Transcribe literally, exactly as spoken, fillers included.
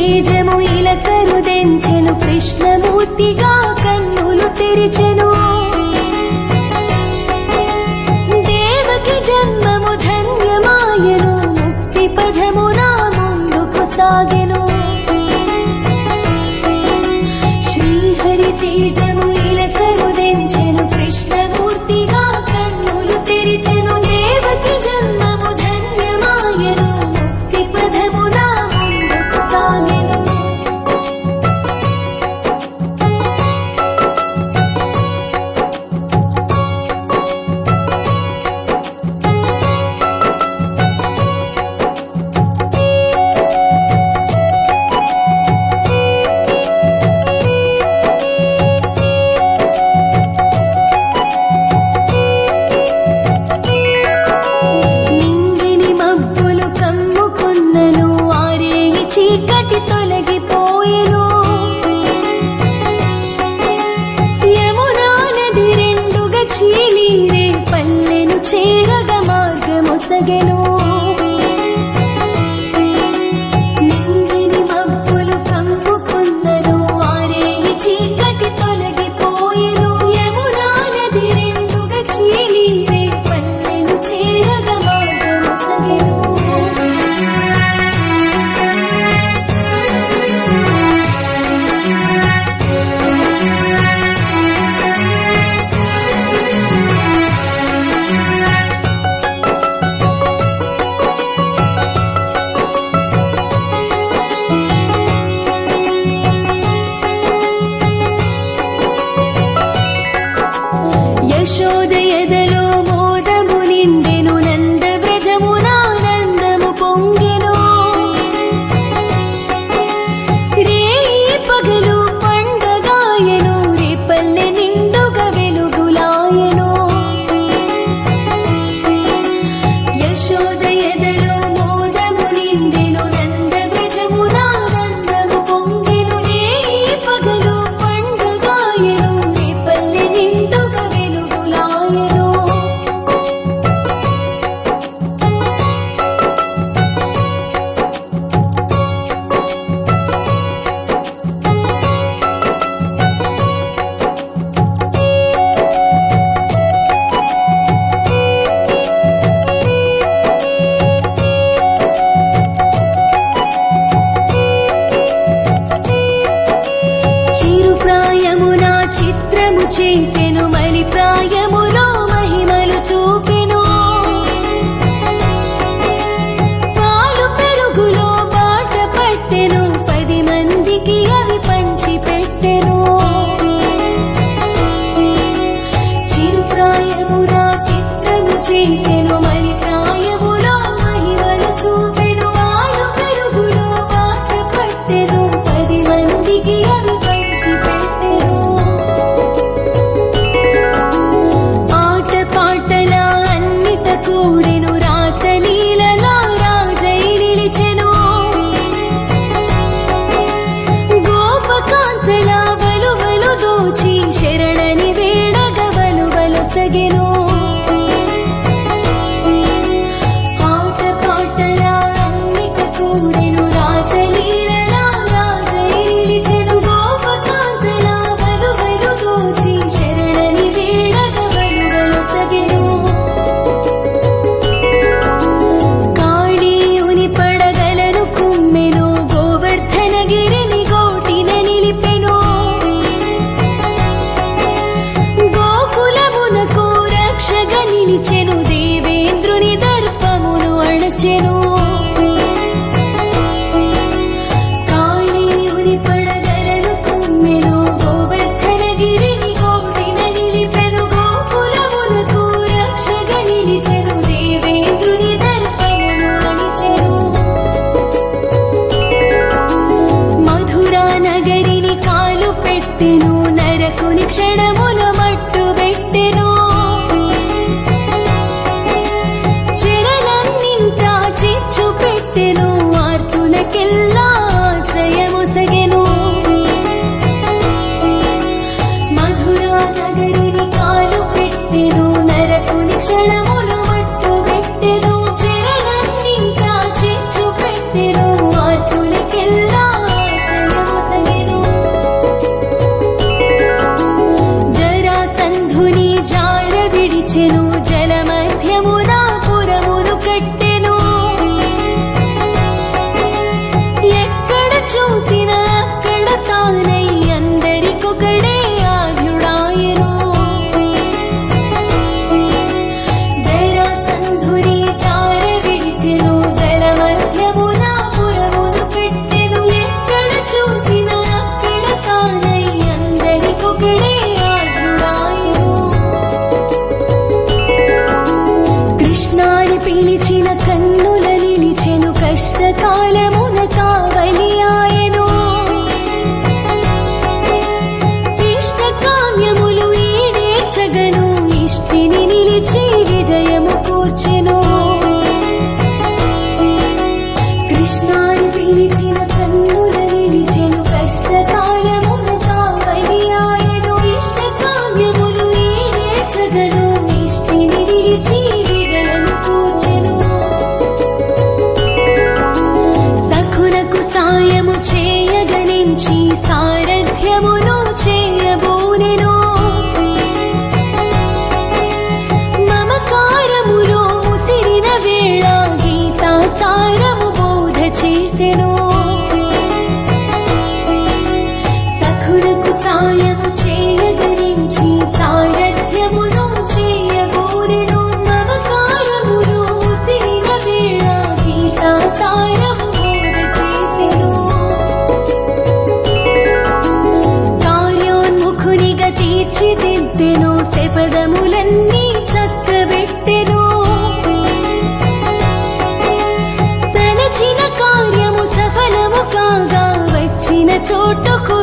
తేజము ఇలా కరుదెంచెను కృష్ణమూర్తిగా కన్నులు తెరిచెను దేవకి జన్మము ధన్యమాయను ముక్తి పదమున ముందుకు సాగెను శ్రీహరి తేజము ఇలా కరుదెంచెను కృష్ణమూర్తిగా కన్నులు తెరిచెను దేవకి జన్మము ధన్యమాయను ముక్తి పదమున ముందుకు సాగెను నింగిని మబ్బులు కమ్ముకున్నను ఆరేయి చీకటి తొలగిపోయెను యమునా నది రెండుగా చీలి రే పల్లెను చేరగా మార్గమొసగెను నింగిని మబ్బులు కమ్ముకున్నను ఆరేయి చీకటి తొలగిపోయెను యమునా నది రెండుగా చీలి రే పల్లెను చేరగా మార్గమొసగెను యశోద ఎదలో మోదము నిండెను నంద వ్రజమున నందము పొంగెను రేయి పగలు పండగాయెను రేపల్లె నిండుగా వెలుగులాయెను యశోద ఎదలో మోదము నిండెను నంద వ్రజమున నందము పొంగెను రేయి పగలు పండగాయెను రేపల్లె నిండుగా వెలుగులాయెను చిరు ప్రాయమున చిత్రము చేసెను మలి ప్రాయములో మహిమలు చూపెను పాలు పెరుగులో బాట పట్టెను పది మందికి అవి పంచి పెట్టెను చిరు ప్రాయమున చిత్రము చేసెను మలి ప్రాయములో మహిమలు చూపెను పాలు పెరుగులో బాట పట్టెను పది మందికి అవి పంచి పెట్టెను ఆట పాటల అన్నిట కూడెను రాసలీలలా రాజై నిలిచెను గోపకాంతల వలువలు దోచి శరణని వేడగ వలువలొసగెను ఆట పాటల అన్నిట కూడెను రాసలీలలా రాజై నిలిచెను గోపకాంతల వలువలు దోచి శరణని వేడగ వలువలొసగెను కాళీయుని పడగలను కుమ్మెను గోవర్ధనగిరిని గోటిన నిలిపెను గోకులమునకు రక్షగా నిలిచెను దేవేంద్రుని దర్పమును అణచెను కాళీయుని పడగలను కుమ్మెను గోవర్ధనగిరిని గోటిన నిలిపెను గోకులమునకు రక్షగా నిలిచెను దేవేంద్రుని దర్పమును అణచెను మధురా నగరిని కాలు పెట్టెను నరకుని క్షణముల మట్టు పెట్టెను చెరలన్నింతా చిచ్చు పెట్టెను ఆర్తులకెల్లా ఆశ్రయమొసగెను మధురా నగరిని కాలు పెట్టెను నరకుని క్షణముల మట్టు పెట్టెను చెరలన్నింతా చిచ్చు పెట్టెను ఆర్తులకెల్లా కష్టకాలమున కావలి ఆయను ఇష్టకామ్యములు ఈడేర్చగను ఇష్టిని నిలిచి విజయము కూర్చెను కృష్ణాని పిలిచిన కన్నుల నిలిచెను కష్టకాలమున కావలి ఆయను ఇష్టకామ్యములు ఈడేర్చగను ఇష్టిని నిలిచి విజయము కూర్చెను సఖునకు సాయము చేయగనించి సారథ్యమును చేయబోనెను మమకారములో ముసిరిన వేళ గీతా సారము బోధ చేసెను సఖునకు సాయము చేయగనించి సారథ్యమును చేయబోనెను మమకారములో ముసిరిన వేళ గీతా సారము బోధ చేసెను కార్యోన్ముఖునిగా తీర్చిదిద్దెను శపథములన్నీ చక్కబెట్టెను తలచిన కార్యము సఫలము కాగా వచ్చిన చోటుకు